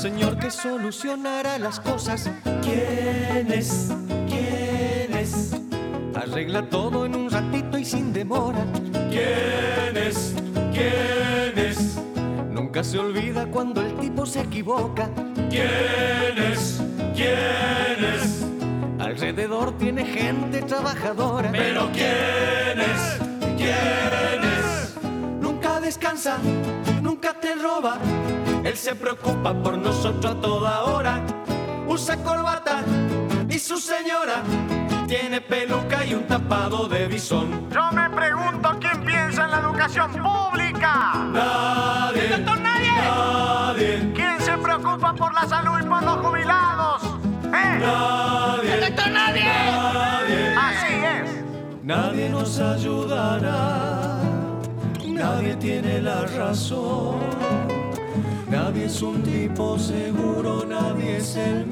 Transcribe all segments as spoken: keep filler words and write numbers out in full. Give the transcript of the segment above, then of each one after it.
señor que solucionará las cosas. ¿Quién es? ¿Quién es? Arregla todo en un ratito y sin demora. ¿Quién es? ¿Quién es? Nunca se olvida cuando el tipo se equivoca. ¿Quién es? ¿Quién es? Alrededor tiene gente trabajadora. Pero ¿quién es? ¿Quién es? Nunca descansa, nunca te roba. Él se preocupa por nosotros a toda hora. Usa corbata y su señora tiene peluca y un tapado de bisón. Yo me pregunto quién piensa en la educación pública. Nadie. ¿Doctor Nadie? Nadie. ¿Quién se preocupa por la salud y por los jubilados? ¿Eh? Nadie. ¿El doctor Nadie? Nadie. Así es. Nadie nos ayudará. Nadie tiene la razón. Nadie es un tipo seguro, nadie es el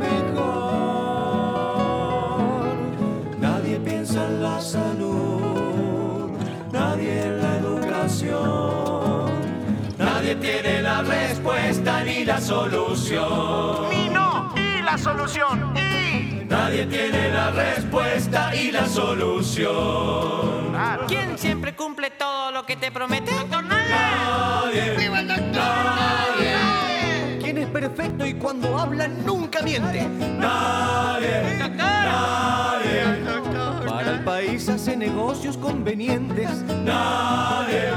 mejor. Nadie piensa en la salud, nadie en la educación. Nadie tiene la respuesta ni la solución. Ni no, y la solución, y... Nadie tiene la respuesta y la solución. Claro. ¿Quién siempre cumple todo lo que te promete? ¡Doctor Nadie! Nadie. ¡Viva el doctor Nadie! ¿Quién es perfecto y cuando habla nunca miente? Nadie. Nadie. Para el país hace negocios convenientes. Nadie.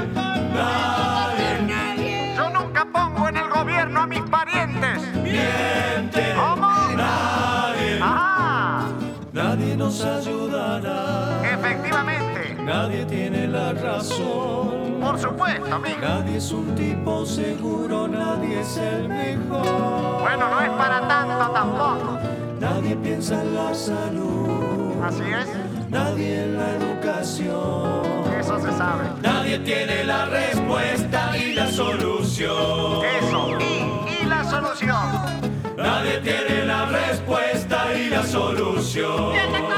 Nadie. Yo nunca pongo en el gobierno a mis parientes. Miente. ¿Cómo? Nadie. ¡Ah! Nadie nos ayudará. Efectivamente. Nadie tiene la razón. Por supuesto, amigo. Nadie es un tipo seguro, nadie es el mejor. Bueno, no es para tanto tampoco. Nadie piensa en la salud. Así es. Nadie en la educación. Eso se sabe. Nadie tiene la respuesta y la solución. Eso. Y, y la solución. Nadie tiene la respuesta y la solución. ¡Bien, doctor!